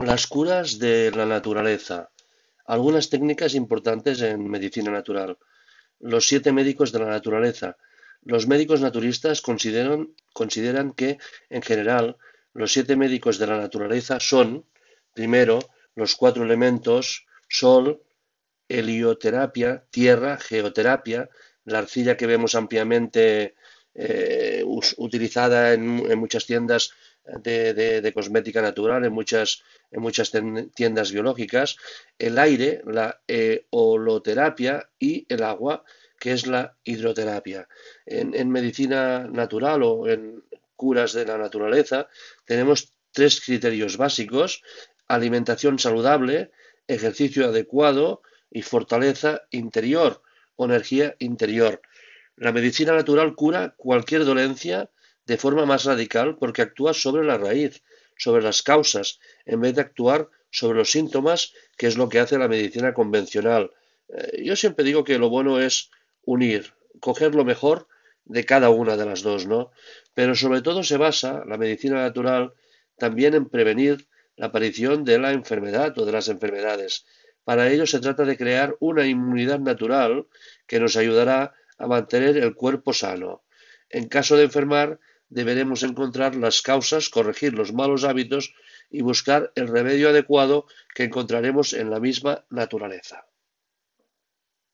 Las curas de la naturaleza. Algunas técnicas importantes en medicina natural. Los siete médicos de la naturaleza. Los médicos naturistas consideran que, en general, los siete médicos de la naturaleza son, primero, los cuatro elementos, sol, helioterapia, tierra, geoterapia, la arcilla que vemos ampliamente utilizada en muchas tiendas de cosmética natural, en muchas tiendas biológicas, el aire, la holoterapia y el agua, que es la hidroterapia. En medicina natural o en curas de la naturaleza tenemos tres criterios básicos: alimentación saludable, ejercicio adecuado y fortaleza interior o energía interior. La medicina natural cura cualquier dolencia de forma más radical porque actúa sobre la raíz, sobre las causas, en vez de actuar sobre los síntomas, que es lo que hace la medicina convencional. Yo siempre digo que lo bueno es unir, coger lo mejor de cada una de las dos, ¿no? Pero sobre todo se basa la medicina natural también en prevenir la aparición de la enfermedad o de las enfermedades. Para ello se trata de crear una inmunidad natural que nos ayudará a mantener el cuerpo sano. En caso de enfermar, deberemos encontrar las causas, corregir los malos hábitos y buscar el remedio adecuado que encontraremos en la misma naturaleza.